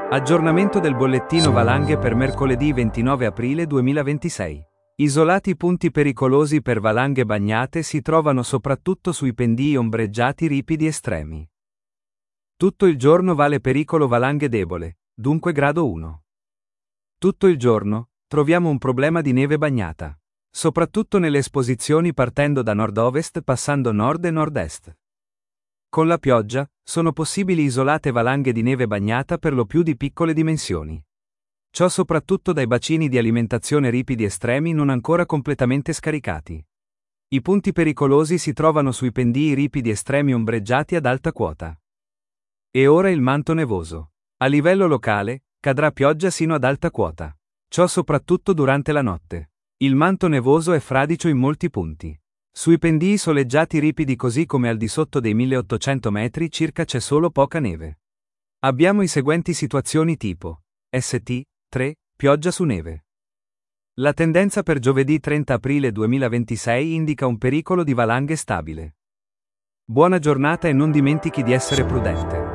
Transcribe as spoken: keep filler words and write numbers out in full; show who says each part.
Speaker 1: Aggiornamento del bollettino valanghe per mercoledì ventinove aprile duemilaventisei. Isolati punti pericolosi per valanghe bagnate si trovano soprattutto sui pendii ombreggiati ripidi estremi. Tutto il giorno vale pericolo valanghe debole, dunque grado uno. Tutto il giorno troviamo un problema di neve bagnata, soprattutto nelle esposizioni partendo da nord-ovest passando nord e nord-est. Con la pioggia, sono possibili isolate valanghe di neve bagnata per lo più di piccole dimensioni. Ciò soprattutto dai bacini di alimentazione ripidi estremi non ancora completamente scaricati. I punti pericolosi si trovano sui pendii ripidi estremi ombreggiati ad alta quota. E ora il manto nevoso. A livello locale, cadrà pioggia sino ad alta quota. Ciò soprattutto durante la notte. Il manto nevoso è fradicio in molti punti. Sui pendii soleggiati ripidi così come al di sotto dei milleottocento metri circa c'è solo poca neve. Abbiamo i seguenti situazioni tipo S T tre, pioggia su neve. La tendenza per giovedì trenta aprile duemilaventisei indica un pericolo di valanghe stabile. Buona giornata e non dimentichi di essere prudente.